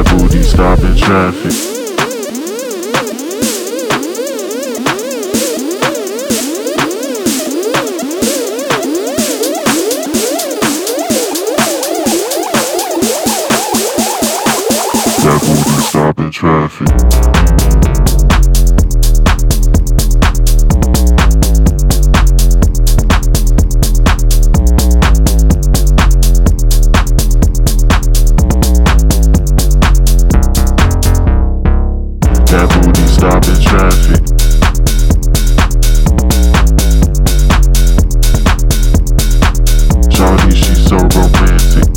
booty stopping traffic. That booty stopping traffic. That booty stopping traffic. Shawty, she's so romantic.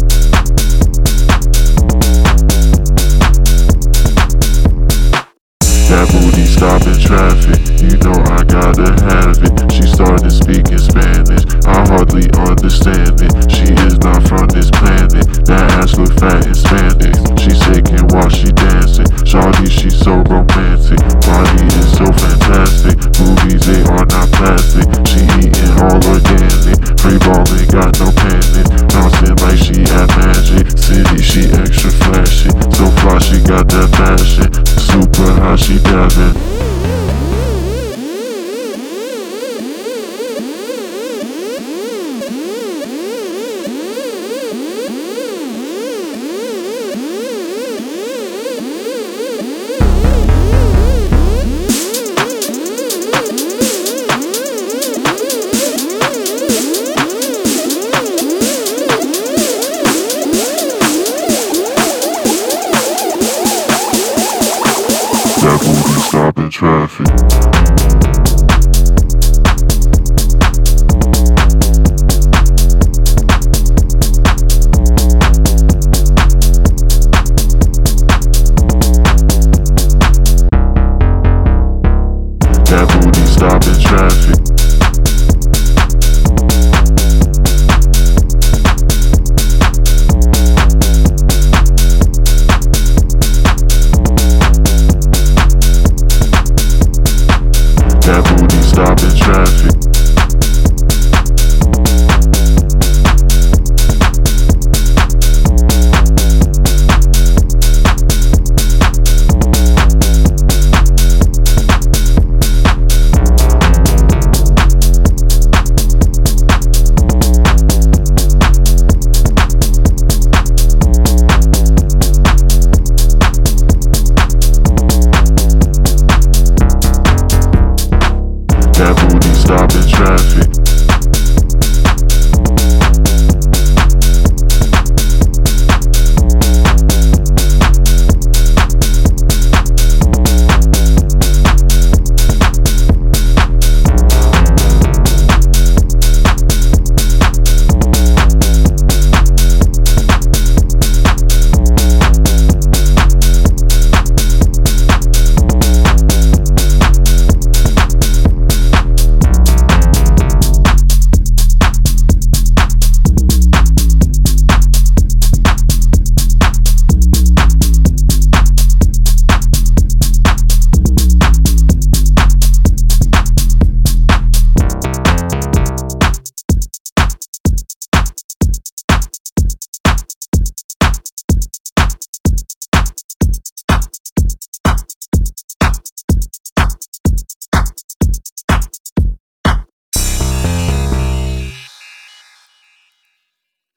That booty stopping traffic. You know I gotta have it. She started speaking Spanish, I hardly understand it. She is not from this planet. That ass look fat and Spanish. She shaking while she dancing. Shawty, she's so romantic. Body is so fantastic. Movies, they are not plastic. She eating all organic. Free ballin', got no panic. Bouncing like she at Magic City. She extra flashy. So fly, she got that fashion. Super high, she dabbing. That booty stopping traffic.